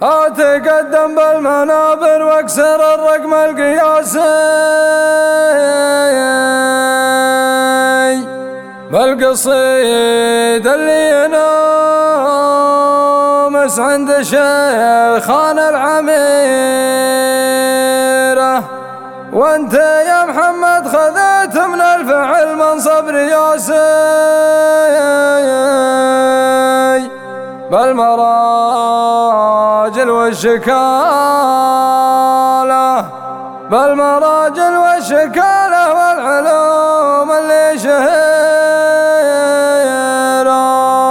أتقدم بالمنابر واكسر الرقم القياسي بالقصيد اللي ينامس عند شيخنا العميرة. وانت يا محمد خذيت من الفعل منصب رياسي بالمراجل والشكالة والعلوم اللي شهيرة.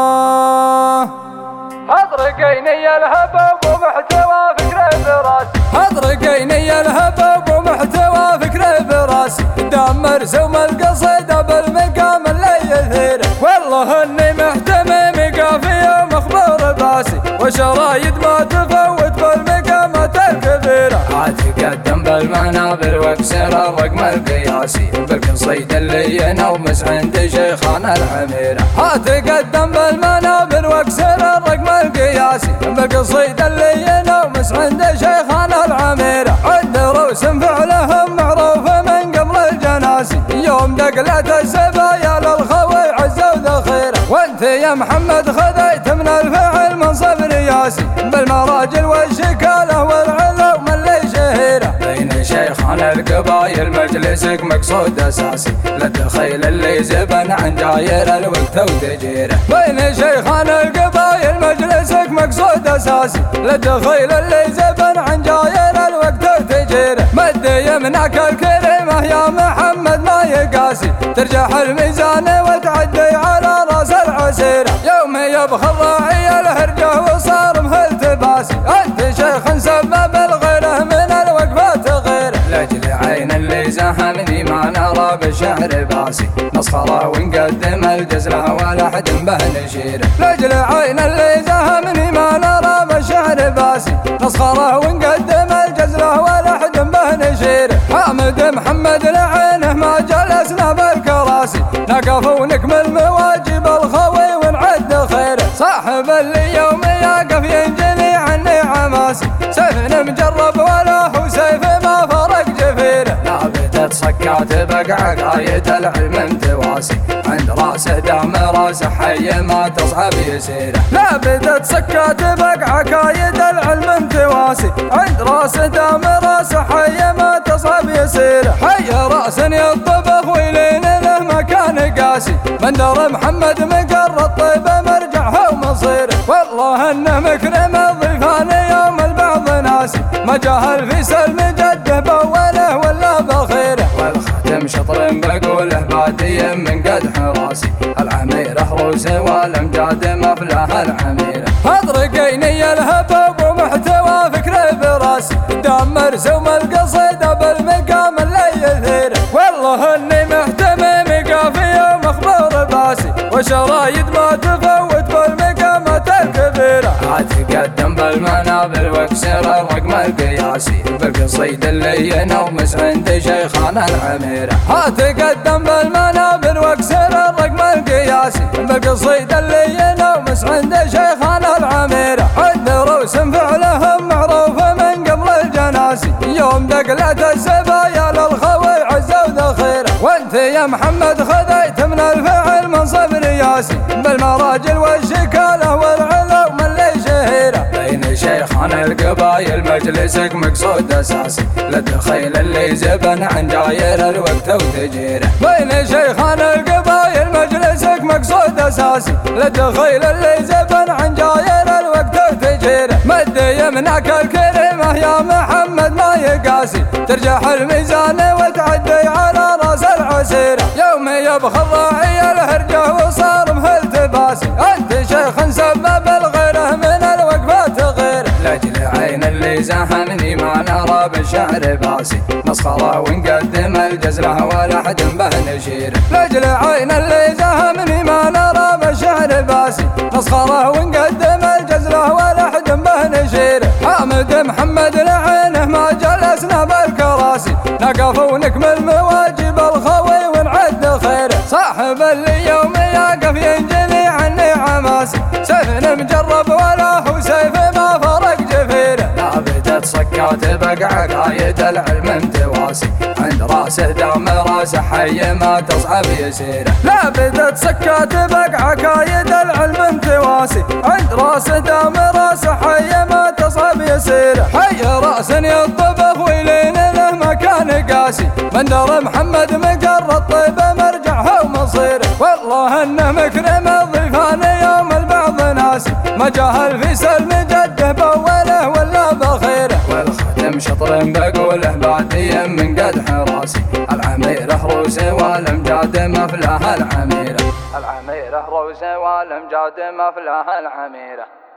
أطرقيني الهبب ومحتوى فكرة براسي، أطرقيني الهبب ومحتوى فكرة براسي، قدام مرسوم القصيدة بالمقام اللي يثيره. والله اني محتمي مقافي ومخبر باسي، وشرايد ما تفوت بالمقامات الكبيرة. أتقدم بالمنابر واكسر الرقم القياسي بالقصيد اللي ينومس عند شيخنا العميرة. أتقدم بالمنابر واكسر الرقم القياسي بالقصيد اللي ينومس عند شيخنا العميرة. عند روس فعلهم معروف من قبل الجناسي، يوم دقلت السبايا للخوي عزة وذخيرة. وانت يا محمد خذيت من الفعل منصب رياسي بالمراجل والشكالة والعلوم اللي شهيرة. بين شيخنا القبايل مجلسك مقصود اساسي للدخيل اللي زبن عن جاير الوقت وتجيره. بين شيخنا القبايل مجلسك مقصود اساسي للدخيل اللي زبن عن جاير الوقت وتجيره. مد يمنعك الكريمة يا محمد ما يقاسي، ترجح الميزان وتعدي على راس العسيرة. يوم يبخل راعي الهرجة وصار مهل تباسي، انت شيخ سبب الغيره من الوقفات غيره. لاجل عين اللي زهمني ما نرى بالشعر باسي، نسخره ونقدم الجزله ولا حد به نشيره. لاجل عين اللي زهمني ما نرى بالشعر باسي، نسخره ونقدم الجزله ولا حد به نشيره. حامد محمد لعينه ما جلسنا بالكراسي، نقف ونكمل مواجب الخوي ونعد خيره. صاحب اللي يوم يقف ينجلي عني عماسي، سيف مجرب ولا هو سيف ما فرق جفيره. لابتت صكات بقع قايد العلم انتواسي، عند راسه دام راسه حي ما تصعب يسيره. لابتت صكات بقع قايد العلم انتواسي، عند راسه دام راسه حي ما تصعب يسيره. حي راس يطبخ ويلين له مكان قاسي، بندر محمد مقر الطيبه مرجعه ومصيره. والله انه مكرم الضيفان يوم البعض ناسي، ما جاهل في سلم جده بوله ولا بخيره. والخاتم شطر بقوله بادي من قدح راسي، العميره روسه والامجاد مفلح العميره. اطرقيني الهبب ومحتوى فكره براسي، قدام مرسوم القصيده بالمقام اللي يثيره. والله اني محتمي مقافي ومخبر باسي، وشرايد ما تفوت بالمقامات الكبيرة. أتقدم بالمنابر واكسر الرقم القياسي بالقصيد اللي ينومس عند شيخنا العميرة. أتقدم بالمنابر واكسر الرقم القياسي بالقصيد اللي ينومس عند شيخنا العميرة. عند روس فعلهم معروف من قبل الجناسي، يوم دقلت السبايا للخوي عزة وذخيرة. وانت يا محمد خذيت من الفعل منصب رياسي بالمراجل والشكالة والعلوم اللي شهيرة. بين شيخنا القبايل مجلسك مقصود اساسي للدخيل اللي زبن عن جاير الوقت وتجيره. بين شيخنا القبايل مجلسك مقصود اساسي للدخيل اللي زبن عن جاير الوقت وتجيره. مد يمنعك الكريمة يا محمد ما يقاسي، ترجح الميزان وتعدي على راس العسيرة. يوم يبخل راعي الهرجة وصار مهل تباسي، انت شيخ سبب الغيره من الوقفات غيره. لاجل عين اللي زهمني ما نرى بالشعر باسي، نسخره ونقدم الجزله ولا حد به نشيره. لاجل عين اللي زهمني ما نرى بالشعر باسي، نسخره ونقدم الجزله ولا حد به نشيره. حامد محمد لعينه ما جلسنا بالكراسي، نقف ونكمل مواجب الخوي ونعد خيره. صاحب اللي يوم يقف ينجلي عني عماسي، سيف مجرب ولا هو سيف ما فرق جفيره. كاتب عقايد العلم متواسي عند راسه دام راسه حي ما تصعب يسيره لا بدت سكاتب عقايد العلم متواسي عند راسه دام راسه حي ما تصعب يسيره حي راس يطبخ ويلين له مكان قاسي منذر محمد مقر الطيبه مرجعها ومصيره والله انه مكرم الضيفان يوم البعض ناسي ما جاهل في سلم جده بوله ولا بخيره والختم شطر بقوله بعدي من قدح راسي العميره روسه والامجاد مفلاها العميره العميره روسه والامجاد مفلاها العميره